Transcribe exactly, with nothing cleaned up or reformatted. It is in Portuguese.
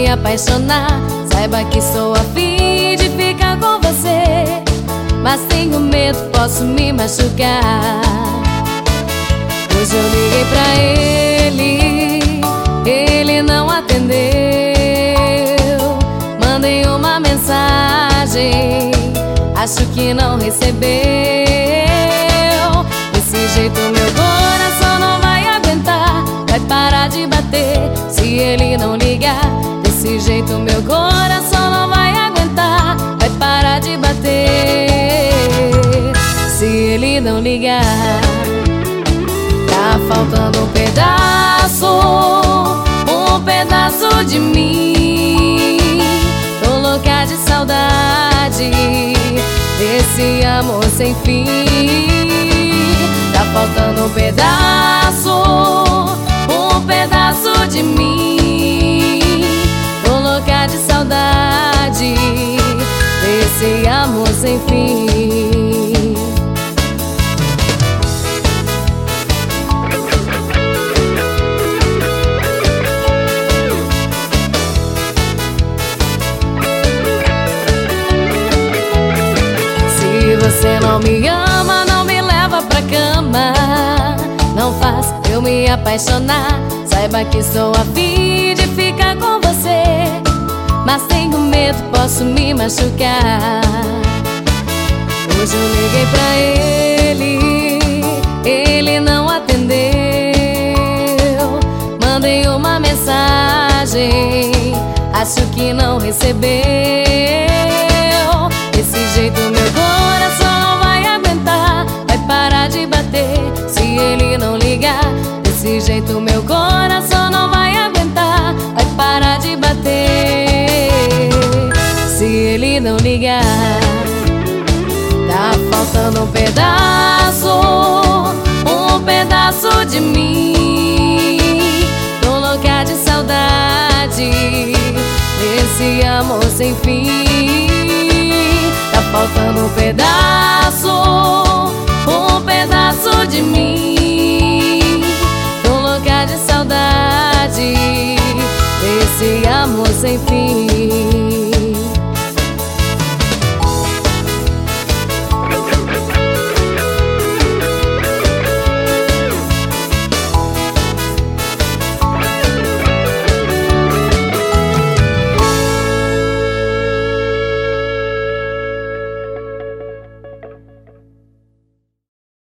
me apaixonar, saiba que sou a fim de ficar com você. Mas tenho medo, posso me machucar. Hoje eu liguei pra ele, ele não atendeu. Mandei uma mensagem, acho que não recebeu. Desse jeito meu coração não vai aguentar, vai parar de bater se ele não ligar. Desse jeito meu coração não vai aguentar, vai parar de bater se ele não ligar. Tá faltando um pedaço, um pedaço de mim. Tô louca de saudade desse amor sem fim. Tá faltando um pedaço, um pedaço de mim. Tô louca de saudade desse amor sem fim. Se você não me ama, não me leva pra cama. Não faz eu me apaixonar, saiba que sou a fim de ficar com você. Mas tenho medo, posso me machucar. Hoje eu liguei pra ele, ele não atendeu. Mandei uma mensagem, acho que não recebeu. Desse jeito meu coração não vai aguentar, vai parar de bater se ele não ligar. Desse jeito meu coração não vai aguentar, vai parar de bater se ele não ligar. Tá faltando um pedaço, um pedaço de mim. Tô louca de saudade desse amor sem fim. Tá faltando um pedaço, um pedaço de mim.